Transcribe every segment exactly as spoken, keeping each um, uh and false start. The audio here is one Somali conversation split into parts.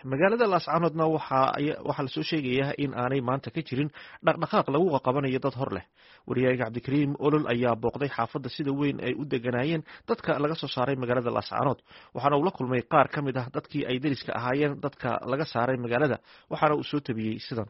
magaalada laascaanoodna waxaa waxaa lasoo sheegayaa in aanay maanta ka jirin dhaqdhaqaaq lagu qabanayo dad hor leh. wariyaaga cabdikariim olol ayaa booqday xaafadda sida weyn ay u deganaayeen dadka laga soo saaray magaalada laascaanood, waxaana uu la kulmay qaar ka mid ah dadkii ay deriska ahaayeen dadka laga saaray magaalada, waxaana uu soo tabiyey sidan.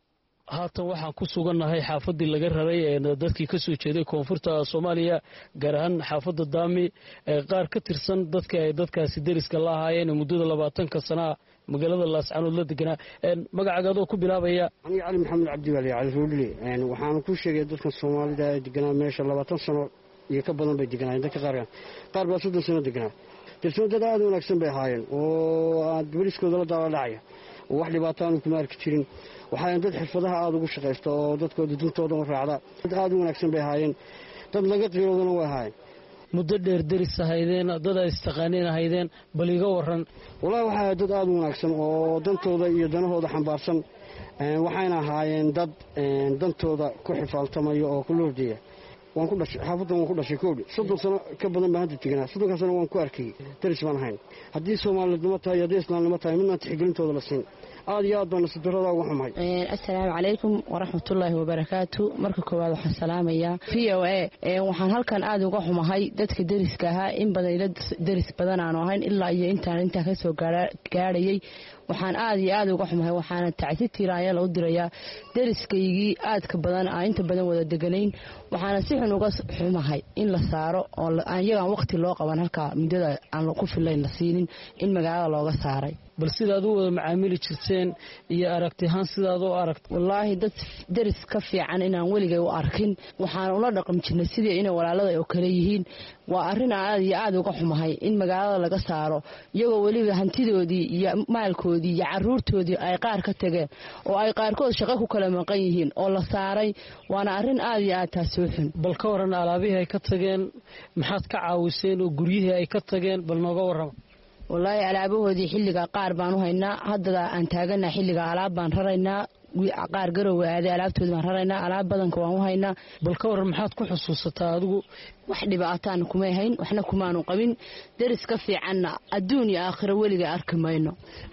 haatan waxaan ku sugannahay xaafaddii laga raray ee dadkii ka soo jeeday koonfurta Soomaaliya, gaar ahaan xaafadda Daami, qaar ka tirsan dadka ay dadkaasi deriska la ahaayeen muddada labaatanka sano magaalada laascaanood la deganaa. magacaaga ku bilaabaya. aniga cali maxamed cabdi wali cali ruudli waxaan ku sheegay dadka Soomaalida ee deganaa meesha labaatan sano iyo ka badan bay deganaa, dadka qaar qaar baa soddon sano deganaa. tirsoontada aad u wanaagsan bay ahaayeen oo aad bariskooda la daalacaya wax dhibaato aan kuma arki jirin. waxaan dad xirfadaha aad ugu shaqeysto oo dadkooda duntooda u raacda, dad aad u wanaagsan bay ahaayeen, dad laga qiiroodana way ahaayeen. muddo dheer deris ahaydeen, dad ay istaqaaneen ahaydeen, bal iga waran. wallaahi waxaa dad aad u wanaagsan oo dantooda iyo danahooda xambaarsan, waxayna ahaayeen dad dantooda ku xifaaltamaya oo ku loordeeya. waan ku dhashay xaafaddan waan ku dhashay koodhi soddon sano ka badan baan hadda teganaa. soddonka sano waan ku arkay deris baan ahayn. haddii soomaalidnimo tahay haddii islaamnimo tahay midnaan tixgelintooda la siin. aad iyo aad baan nasidarada uga xumahay. assalaamu calaykum waraxmatullaahi wabarakaatu. marka koowaad waxaan salaamayaa v o a. waxaan halkan aad uga xumahay dadka deriska ahaa, in badan ila deris badan aanu ahayn ilaa iyo intaan intaa ka soo gaadhayay. waxaan aad iyo aad uga xumahay, waxaana tacsi tiiraaya lagu dirayaa deriskaygii aadka badan aan inta badan wada deganayn. waxaana si xun uga xumahay in la saaro oo iyagaan waqti loo qaban halkaa muddada aan ku filayn la siinin in magaalada looga saaray. bal sidaad u wada macaamili jirteen iyo aragtihaan sidaad u aragt. wallaahi dad deris ka fiican inaan weligay u arkin, waxaan ula dhaqmi jirnay sidii inay walaalada oo kale yihiin. waa arrin aad iyo aad uga xumahay in magaalada laga saaro iyagoo weliba hantidoodii iyo maalkoodii iyo caruurtoodii ay qaar ka tageen oo ay qaarkood shaqo ku kala maqan yihiin oo la saaray. waana arrin aad iyo aad taas u xun. bal ka waran alaabihii ay ka tageen, maxaad ka caawiseen oo guryihii ay ka tageen, bal nooga warrama. wallaahi alaabahoodii xilliga qaar baan u haynaa, haddada aan taagana xilliga alaab baan raraynaa, qaar garowe aaday alaabtoodi baan raraynaa, alaab badanka waan u haynaa. bal ka waran maxaad ku xusuusataa adigu. wax dhibaataan kumay hayn, waxna kumaanu qabin. deris ka fiicanna adduun iyo aakhiro weliga arki mayno.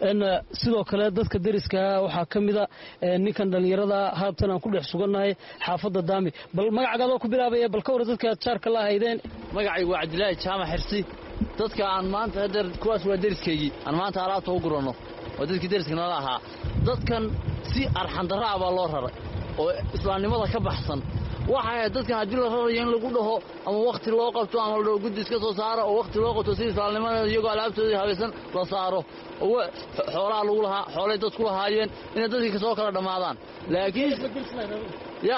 sidoo kale dadka deriska waxaa ka mida ninkan dhallinyarada haatan aan ku dhex sugannahay xaafadda Daami. bal magacaaga ku bilaabaya, bal ka waran dadka aad jaarka la ahaydeen. magacaygu waa Cabdilaahi Jaamac Xirsi. dadka aan maanta hadeer kuwaas waa deriskaygii aan maanta alaabta u guranno oo dadkii deriska nala ahaa. dadkan si arxan darro ah baa loo raray oo islaamnimada ka baxsan. waxaa dadkan haddii la rarayo in lagu dhaho ama wakhti loo qabto ama la dhaho guddi iska soo saaro oo wakhti loo qabto si islaamnimada iyagoo alaabtoodii habaysan la saaro oo xoolaha lagu lahaa xoolay dadku lahaayeen inay dadkii ka soo kala dhammaadaan. laakiin ya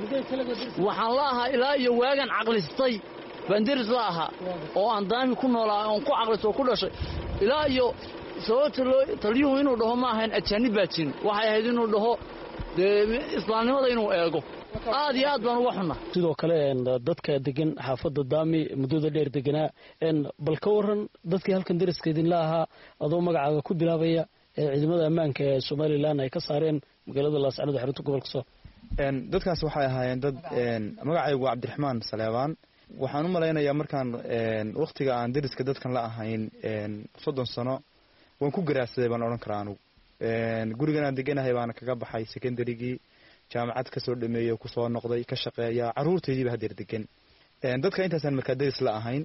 waxaan la ahaa ilaa iyo waagan caqlistay baan deris la ahaa oo aan Daami ku noolaa oon ku caqliso ku dhashay ilaa iyo sababta loo taliyuhu inuu dhaho ma ahayn ajaanib baa jirin. waxay ahayd inuu dhaho islaamnimada inuu eego. aad iyo aad baan uga xunnaa. sidoo kale dadka degan xaafadda Daami muddada dheer deganaa, bal ka waran dadkii halkan deriska idinla ahaa adoo magacaaga ku bilaabaya ee ciidamada ammaanka ee Somaliland ay ka saareen magaalada laascaanood ee xarunta gobolka Soo. dadkaas waxay ahaayeen dad magacaygu waa Cabdiraxmaan Saleebaan. waxaan u malaynayaa markaan waqtiga aan deriska dadkan la ahayn soddon sano waan ku garaadsaday baan odhan karaa anugu. gurigan aan deganahay baan kaga baxay secondarygii, jaamacad ka soo dhameeyay, ku soo noqday, ka shaqeeya, caruurtaydiiba hadeer degan. dadka intaasaan markaa deris la ahayn.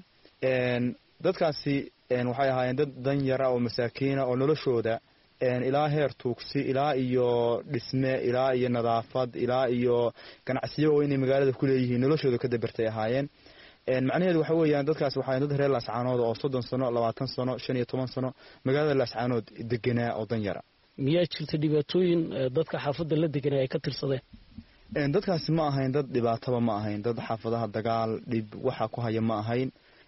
dadkaasi waxay ahaayeen dad dan yara oo masaakiina oo noloshooda ilaa heer tuugsi ilaa iyo dhisme ilaa iyo nadaafad ilaa iyo ganacsiyo oo inay magaalada ku leeyihiin noloshooda ka dabartay ahaayeen. macnaheedu waxa weeyaan dadkaas waxaa dad reer laascaanood oo soddon sano labaatan sano shan iyo toban sano magaalada laascaanood deganaa oo dan yara. miyaa jirta dhibaatooyin dadka xaafadda la deganaa ay ka tirsadeen? dadkaasi ma ahayn dad dhibaataba ma ahayn, dad xaafadaha dagaal dhib waxa ku haya ma ahayn.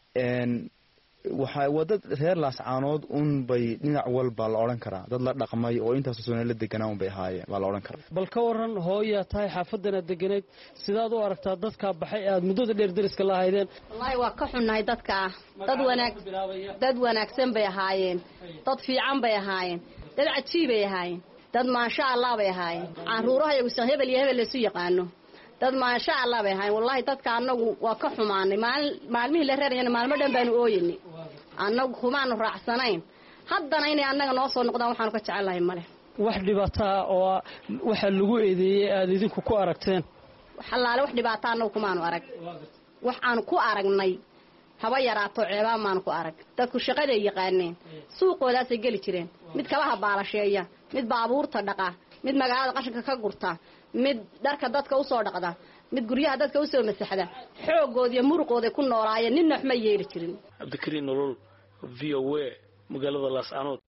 waxa waa dad reer laascaanood un bay dhinac walba la odhan karaa dad la dhaqmay oo intaas soo la deganaa un bay ahaayeen baa la odhan karaa. bal ka waran hooyaa tahay xaafadana deganeed, sidaad u aragtaa dadka baxay aad muddada dheer deriska la ahaydeen? wallaahi waa ka xunnahay dadka. dad wanaag dad wanaagsan bay ahaayeen, dad fiican bay ahaayeen, dad cajiib bay ahaayeen, dad maasha Allah bay ahaayeen. caruuraha iyagu san hebel iyo hebel la isu yaqaano, dad maasha Allah bay ahaayeen. wallaahi dadka anagu waa ka xumaanay. maalmihii la reerayna maalmo dhan baanu ooyinay, annagu kumaanu raacsanayn. haddana inay annaga noo soo noqdaan waxaanu ka jecelahay male wax dhibaataa oo waxa lagu eedeeyey aad idinku ku aragteen xalaale wax dhibaataa annagu kumaanu arag wax aanu ku aragnay haba yaraato ceebaa maanu ku arag dadku shaqaday yaqaaneen suuqoodaasay geli jireen mid kabaha baalasheeya mid baabuurta dhaqa mid magaalada qashinka ka gurta mid dharka dadka u soo dhaqda mid guryaha dadka u soo masaxda xoogooda iyo muruqooda ku noolaayeen ninna wax ma yeeli jirin Cabdikariin Nolol V O A magaalada Laascaanood